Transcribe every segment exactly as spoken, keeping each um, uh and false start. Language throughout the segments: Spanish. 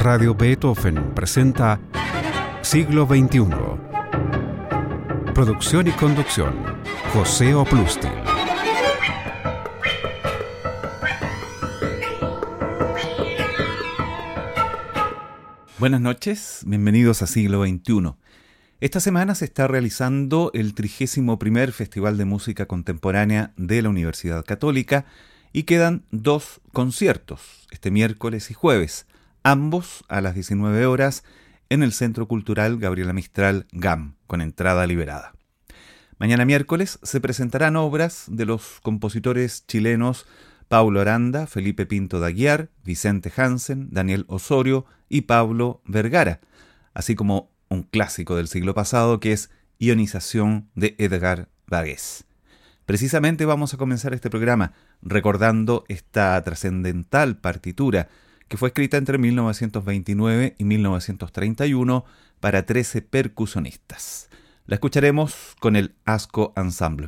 Radio Beethoven presenta Siglo veintiuno. Producción y conducción, José Oplustil. Buenas noches, bienvenidos a Siglo veintiuno. Esta semana se está realizando el trigésimo primer Festival de Música Contemporánea de la Universidad Católica y quedan dos conciertos, este miércoles y jueves, ambos a las diecinueve horas en el Centro Cultural Gabriela Mistral G A M, con entrada liberada. Mañana miércoles se presentarán obras de los compositores chilenos Paulo Aranda, Felipe Pinto de Aguiar, Vicente Hansen, Daniel Osorio y Pablo Vergara, así como un clásico del siglo pasado que es Ionización de Edgar Varèse. Precisamente vamos a comenzar este programa recordando esta trascendental partitura que fue escrita entre mil novecientos veintinueve y mil novecientos treinta y uno para trece percusionistas. La escucharemos con el Asco Ensemble.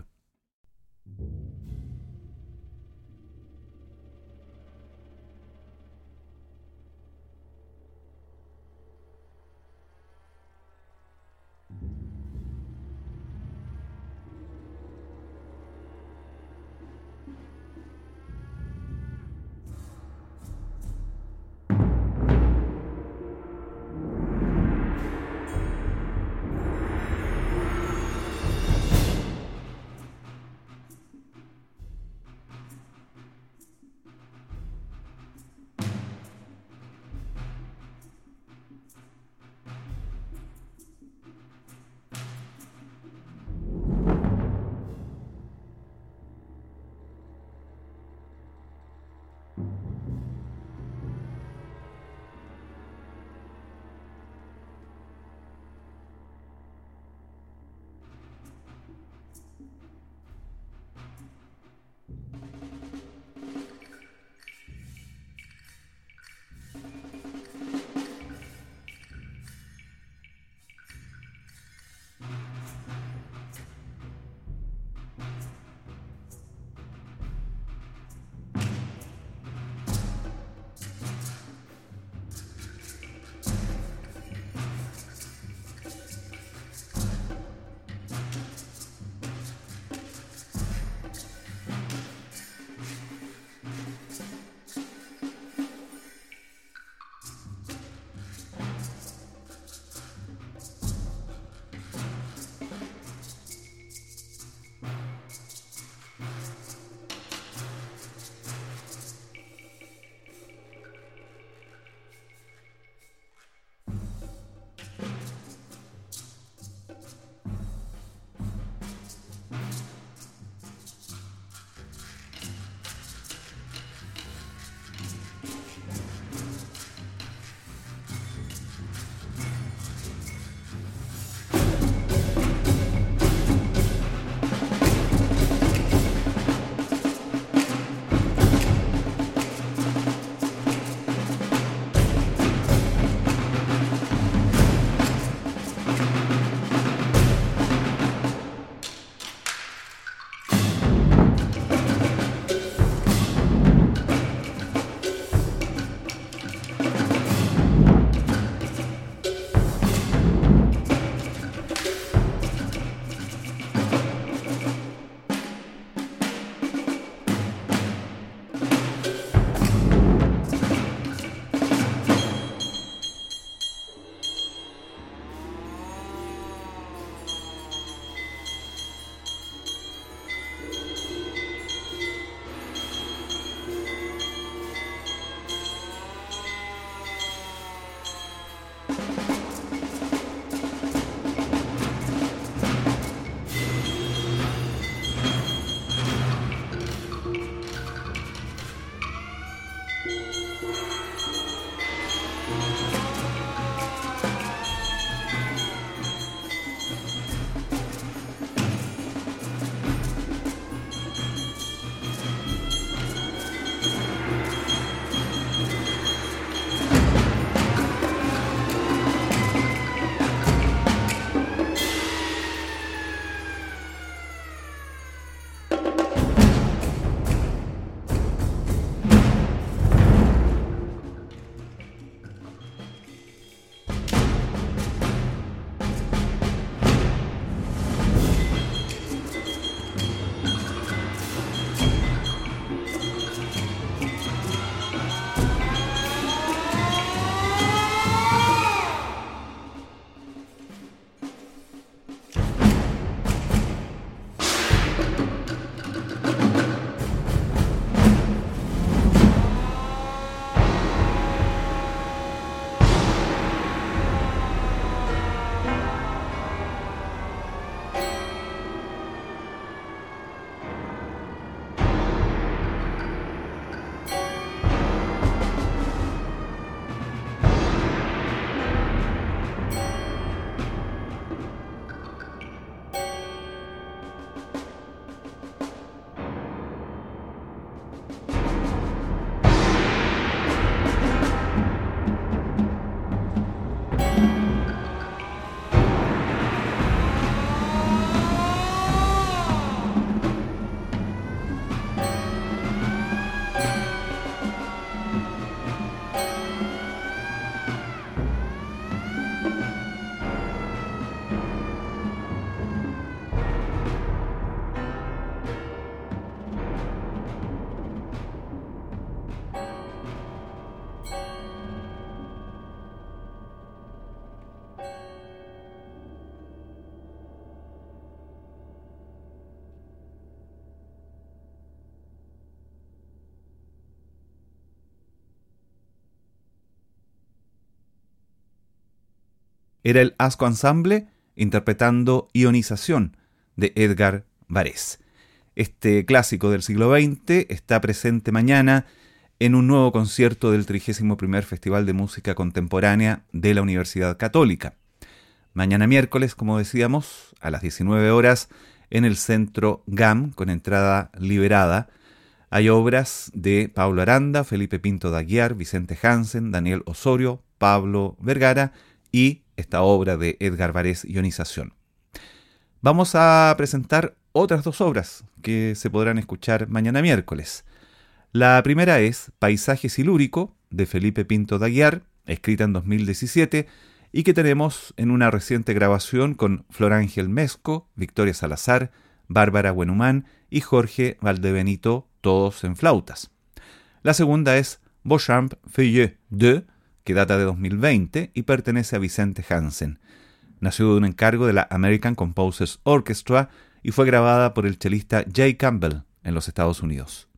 era el Asco Ensemble interpretando Ionización de Edgar Varese. Este clásico del siglo veinte está presente mañana en un nuevo concierto del trigésimo primer Festival de Música Contemporánea de la Universidad Católica. Mañana miércoles, como decíamos, a las diecinueve horas, en el Centro G A M, con entrada liberada. Hay obras de Pablo Aranda, Felipe Pinto de Aguiar, Vicente Hansen, Daniel Osorio, Pablo Vergara y esta obra de Edgar Varese, Ionización. Vamos a presentar otras dos obras que se podrán escuchar mañana miércoles. La primera es Paisaje Silúrico, de Felipe Pinto de Aguiar, escrita en dos mil diecisiete, y que tenemos en una reciente grabación con Flor Ángel Mesco, Victoria Salazar, Bárbara Buenhumán y Jorge Valdebenito, todos en flautas. La segunda es Beauchamp Feuillet deux, que data de dos mil veinte y pertenece a Vicente Hansen. Nació de un encargo de la American Composers Orchestra y fue grabada por el chelista Jay Campbell en los Estados Unidos.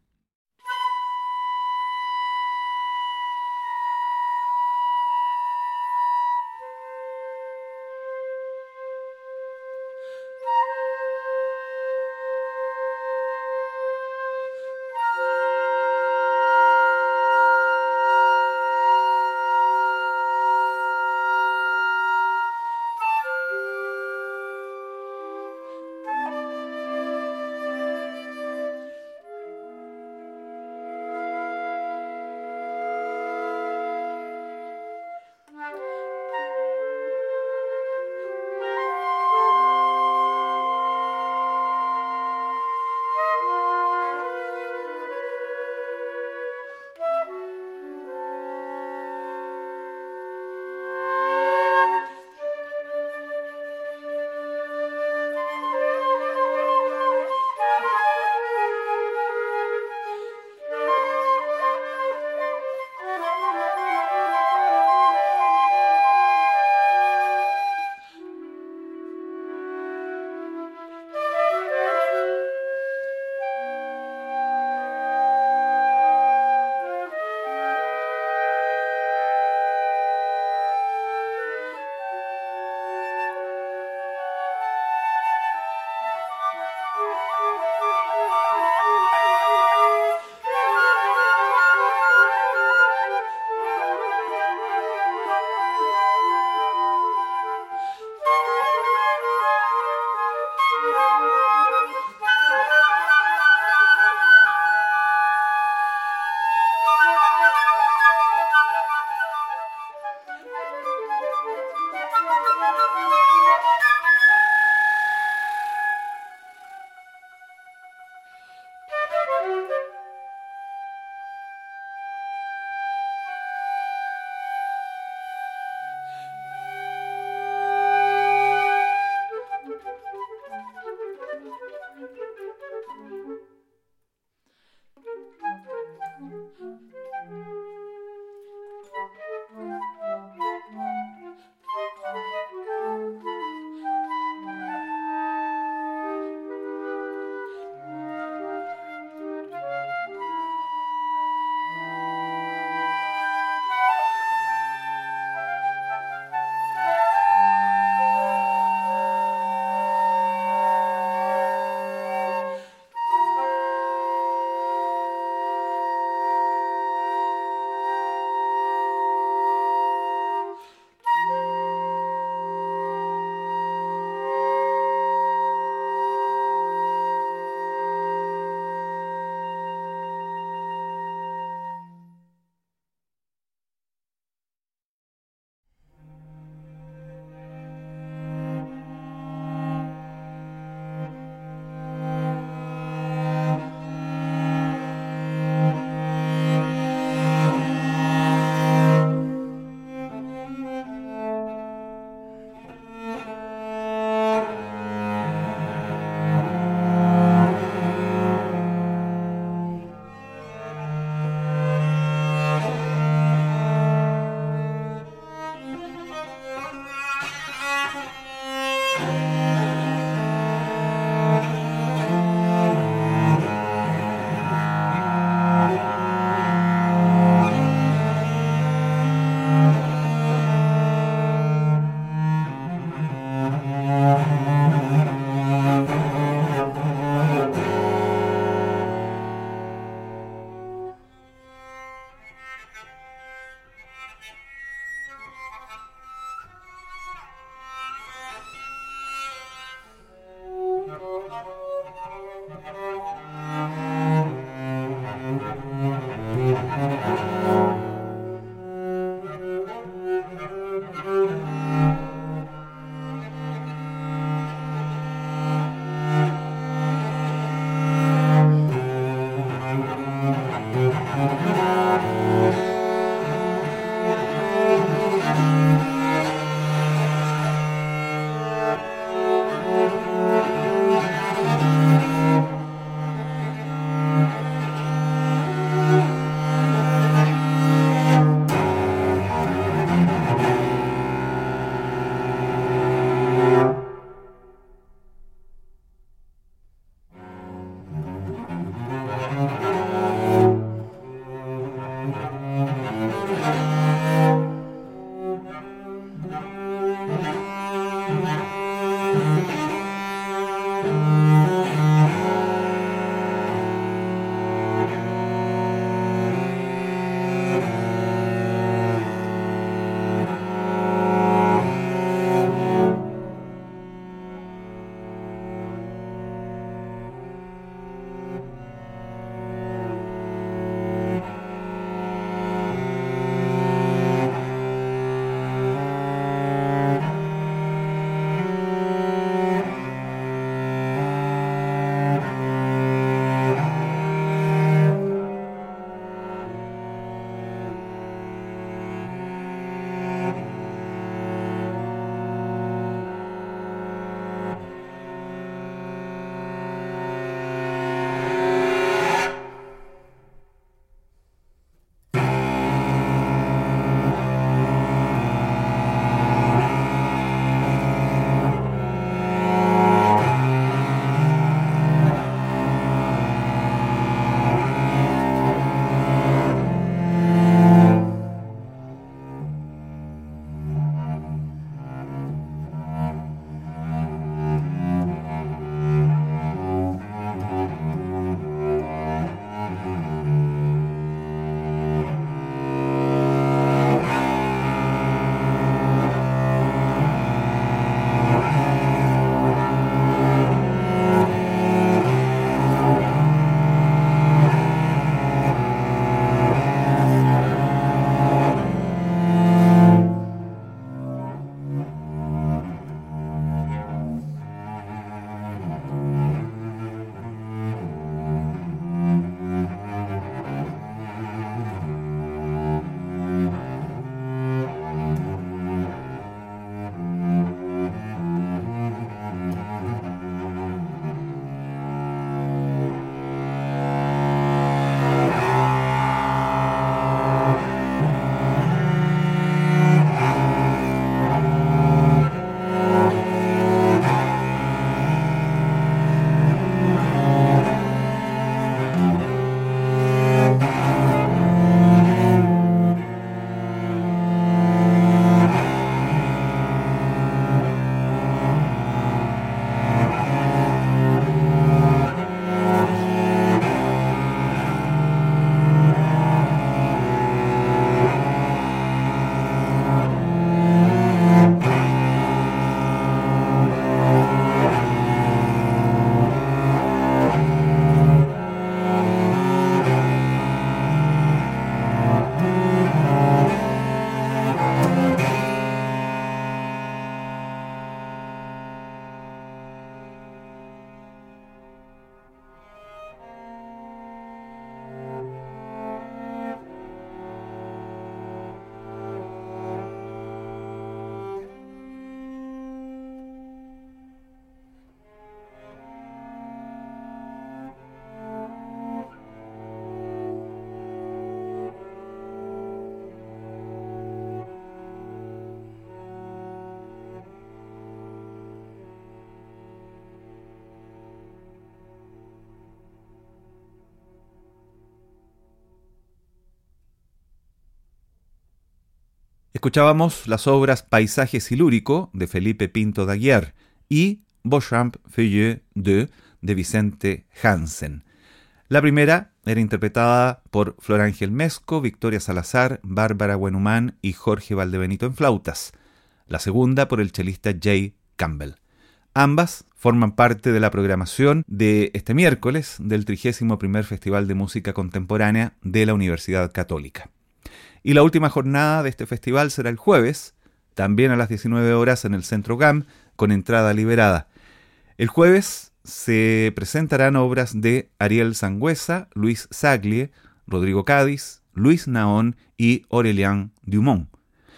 Escuchábamos las obras Paisaje Silúrico de Felipe Pinto de Aguiar y Beauchamp Feuillet deux de Vicente Hansen. La primera era interpretada por Flor Ángel Mesco, Victoria Salazar, Bárbara Buenhumán y Jorge Valdebenito en flautas. La segunda por el chelista Jay Campbell. Ambas forman parte de la programación de este miércoles del trigésimo primer Festival de Música Contemporánea de la Universidad Católica. Y la última jornada de este festival será el jueves, también a las diecinueve horas en el Centro G A M, con entrada liberada. El jueves se presentarán obras de Ariel Sangüesa, Luis Saglie, Rodrigo Cádiz, Luis Naón y Aurélien Dumont.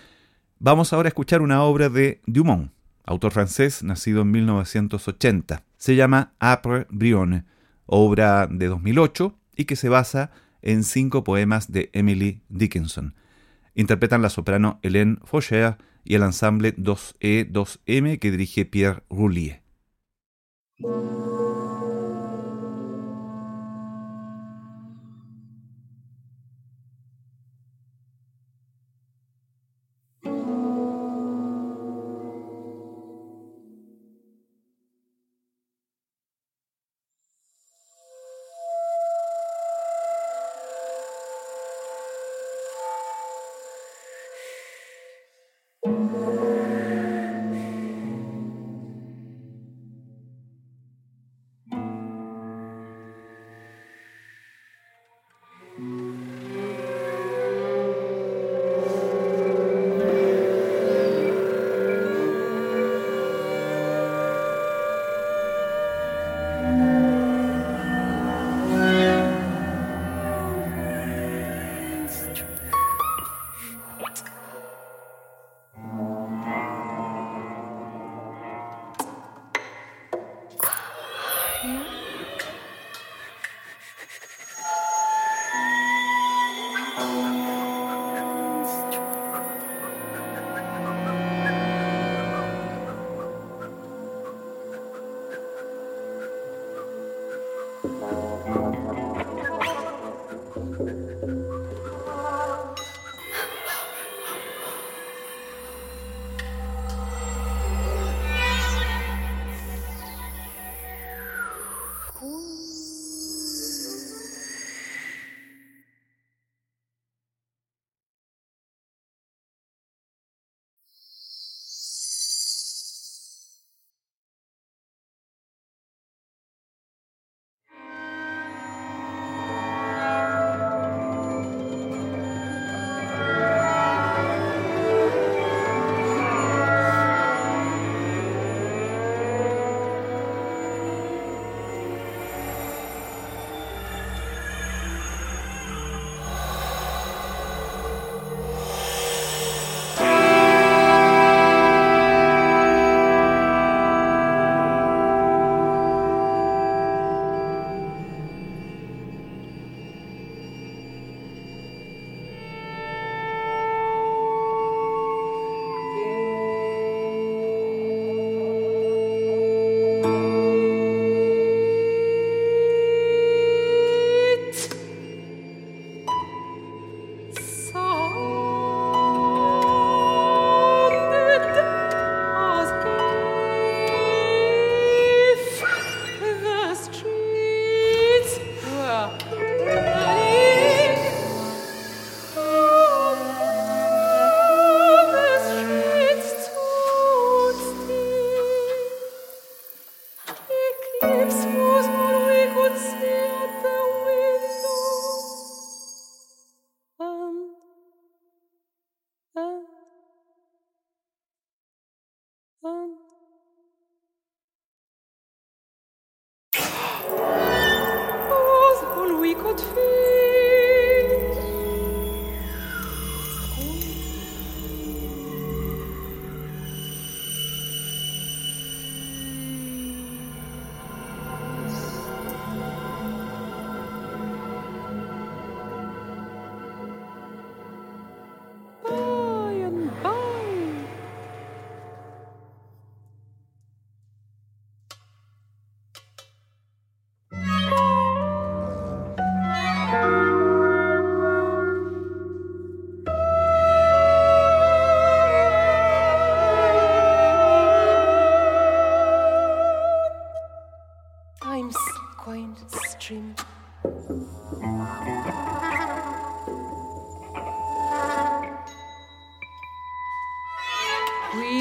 Vamos ahora a escuchar una obra de Dumont, autor francés nacido en mil novecientos ochenta. Se llama Après Brion, obra de dos mil ocho y que se basa en cinco poemas de Emily Dickinson. Interpretan la soprano Hélène Faucher y el ensamble dos E dos M que dirige Pierre Roulier.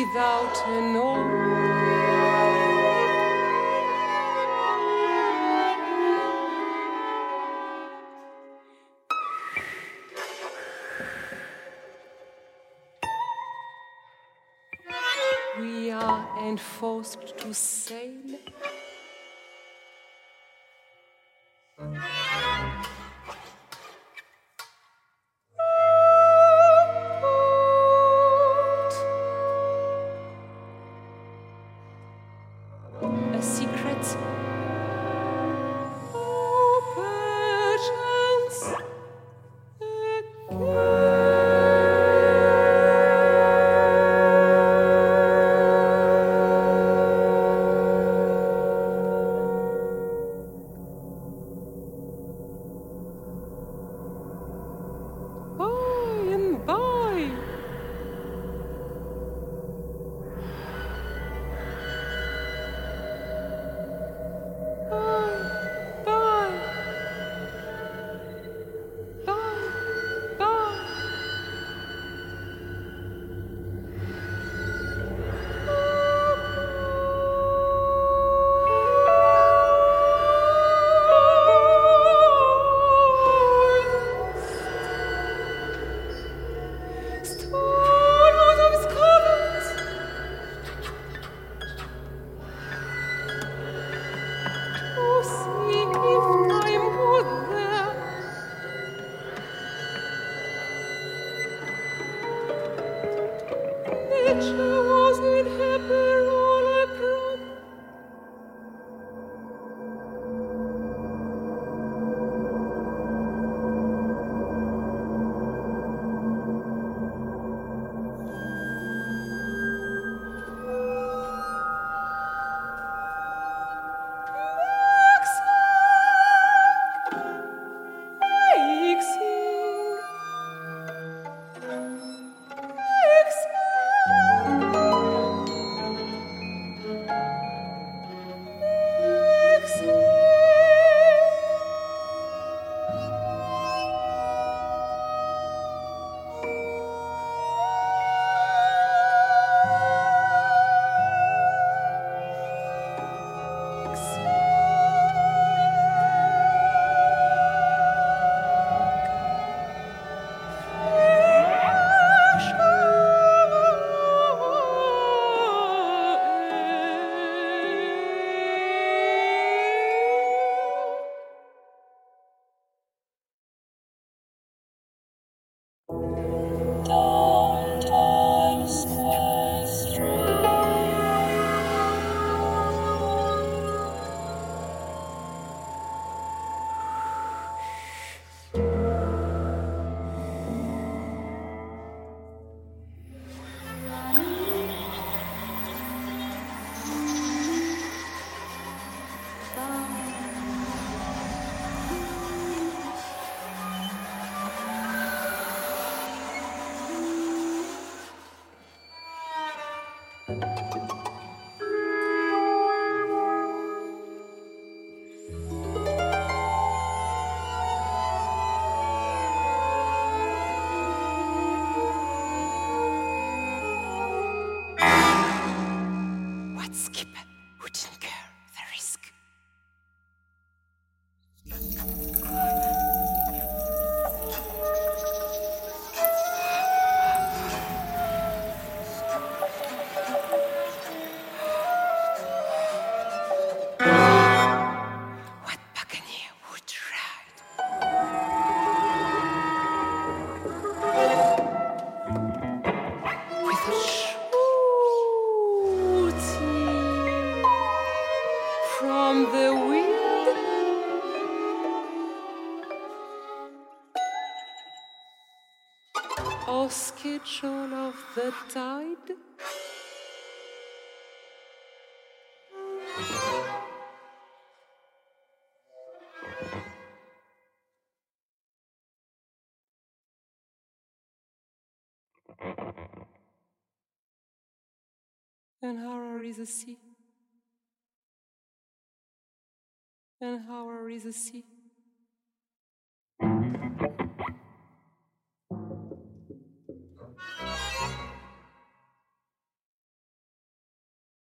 without a note. We are enforced to sail. A secret. Oh, perchance again. Schedule of the tide. And horror is a sea. And horror is a sea.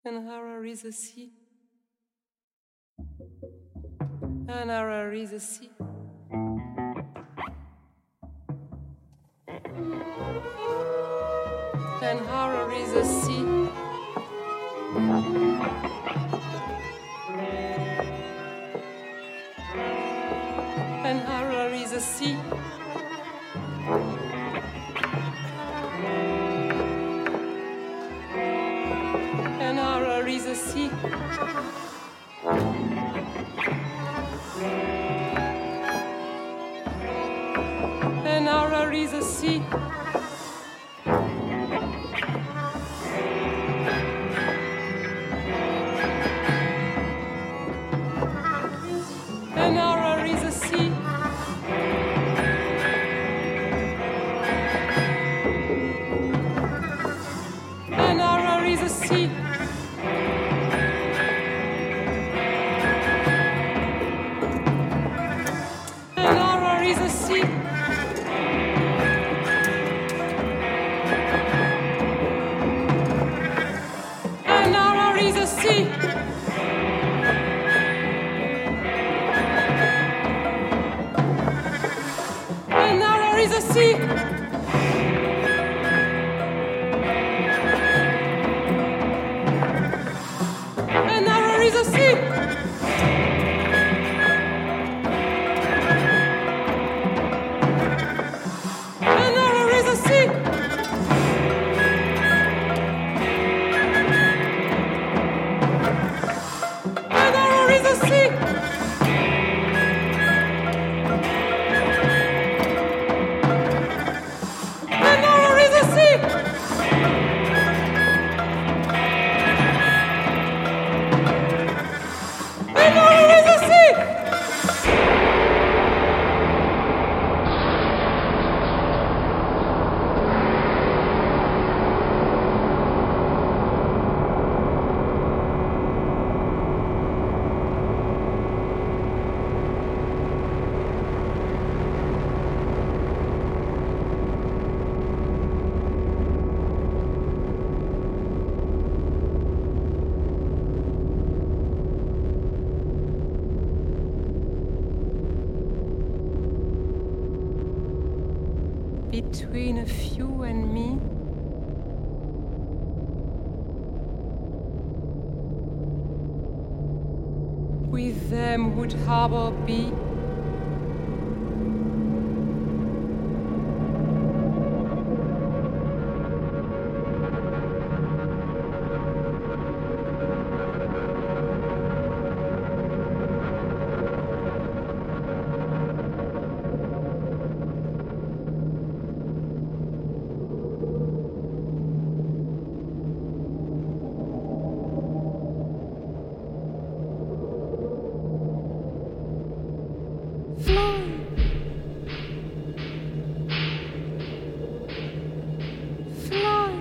and horror is a sea, and horror is a sea. And horror is a sea. And horror is a sea. And horror is a sea. And horror is a sea. And horror is a sea. And horror is a sea. And horror is a sea. And horror is a sea. And horror is a sea. And horror is a sea. And horror is a sea. And horror is a sea. And horror is a sea. And horror is a sea. Between a few and me, with them would harbor be fly. Fly.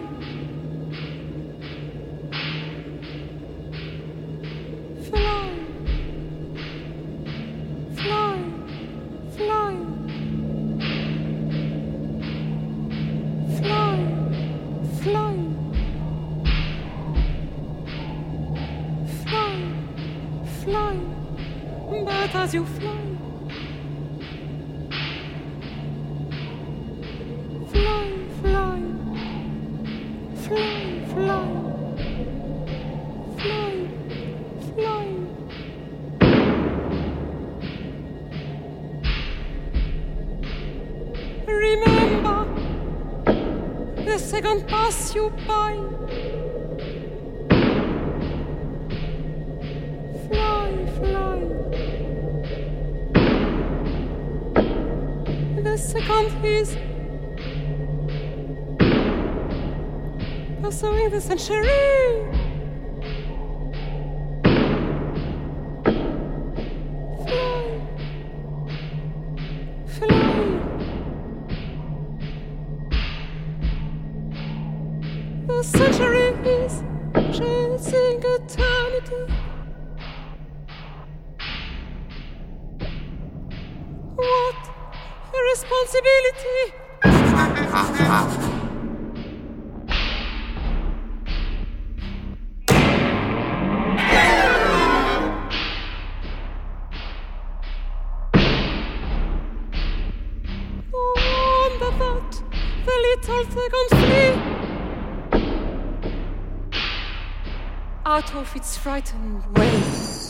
Fly. Fly. Fly. Fly. Fly. Fly. Fly. But as you fly, fly, fly, fly, fly, fly, fly. Remember, the second pass you by. Fly, fly. The second is pursuing the century. Fly, fly. The century is chasing eternity. What a responsibility! the little second flee out of its frightened way.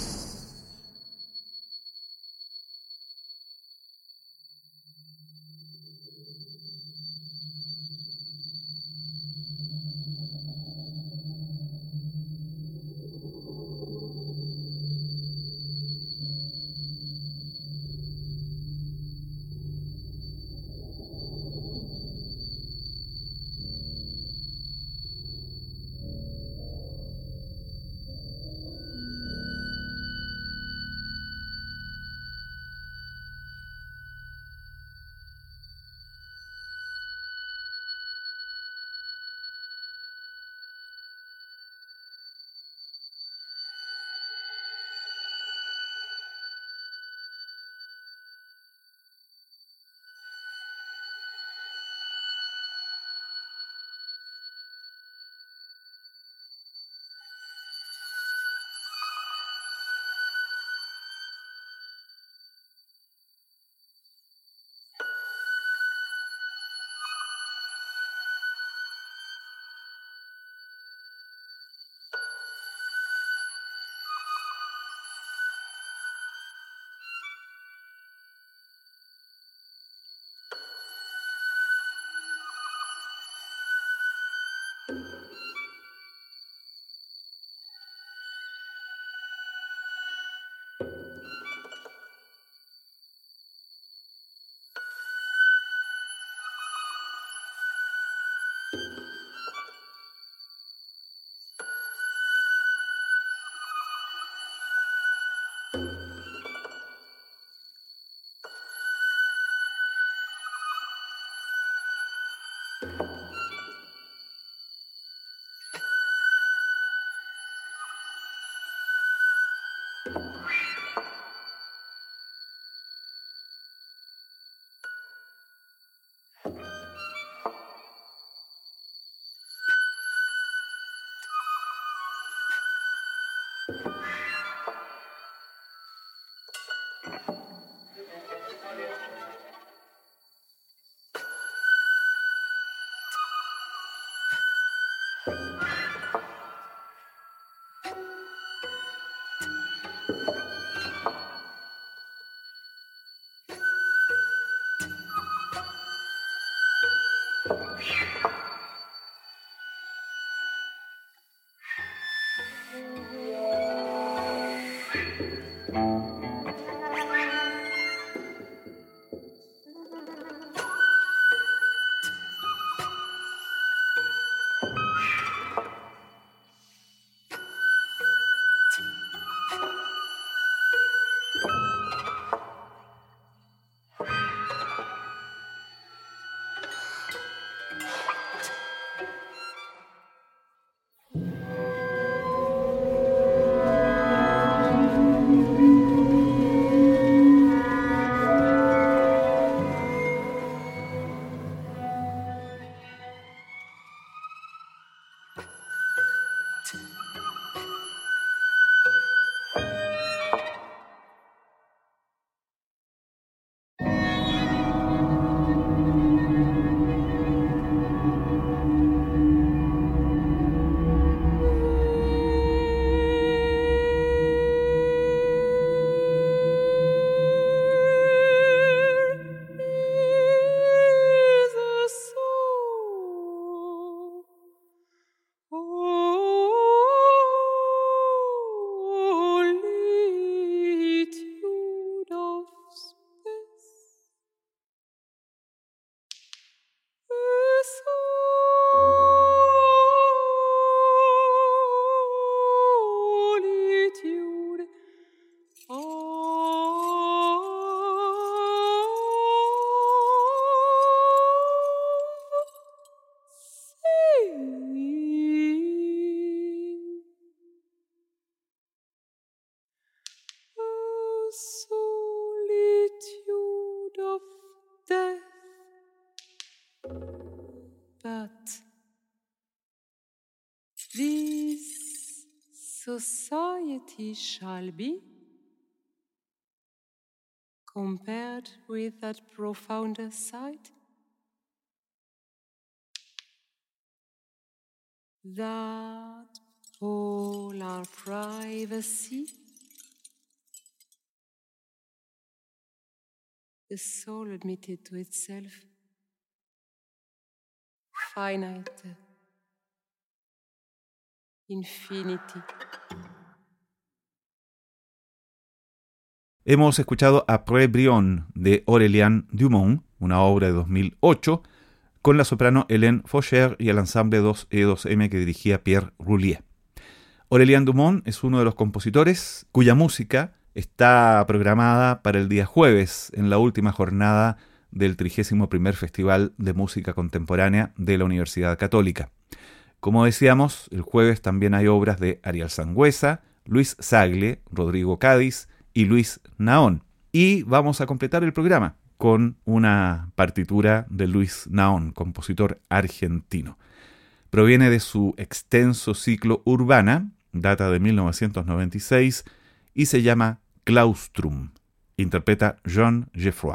This society shall be compared with that profounder sight that all our privacy, the soul admitted to itself, finite, infinity. Hemos escuchado Après Brion de Aurélien Dumont, una obra de dos mil ocho, con la soprano Hélène Faucher y el ensamble dos E dos M que dirigía Pierre Roulier. Aurélien Dumont es uno de los compositores cuya música está programada para el día jueves, en la última jornada del trigésimo primer Festival de Música Contemporánea de la Universidad Católica. Como decíamos, el jueves también hay obras de Ariel Sangüesa, Luis Sagle, Rodrigo Cádiz y Luis Naón. Y vamos a completar el programa con una partitura de Luis Naón, compositor argentino. Proviene de su extenso ciclo Urbana, data de mil novecientos noventa y seis, y se llama Claustrum. Interpreta Jean Geoffroy.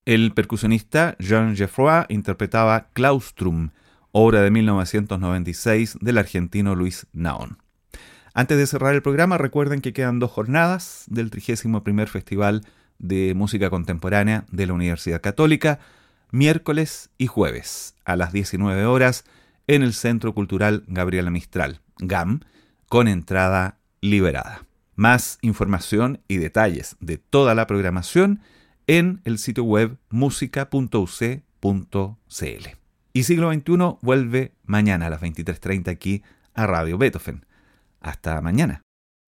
El percusionista Jean Geoffroy interpretaba Claustrum, obra de mil novecientos noventa y seis del argentino Luis Naón. Antes de cerrar el programa, recuerden que quedan dos jornadas del trigésimo primer Festival de Música Contemporánea de la Universidad Católica, miércoles y jueves a las diecinueve horas en el Centro Cultural Gabriela Mistral, GAM, con entrada liberada. Más información y detalles de toda la programación en el sitio web música punto u c punto c l. Y Siglo veintiuno vuelve mañana a las veintitrés treinta aquí a Radio Beethoven. Hasta mañana.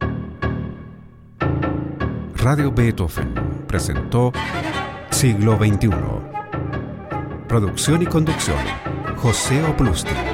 Radio Beethoven presentó Siglo veintiuno. Producción y conducción, José Oplusti.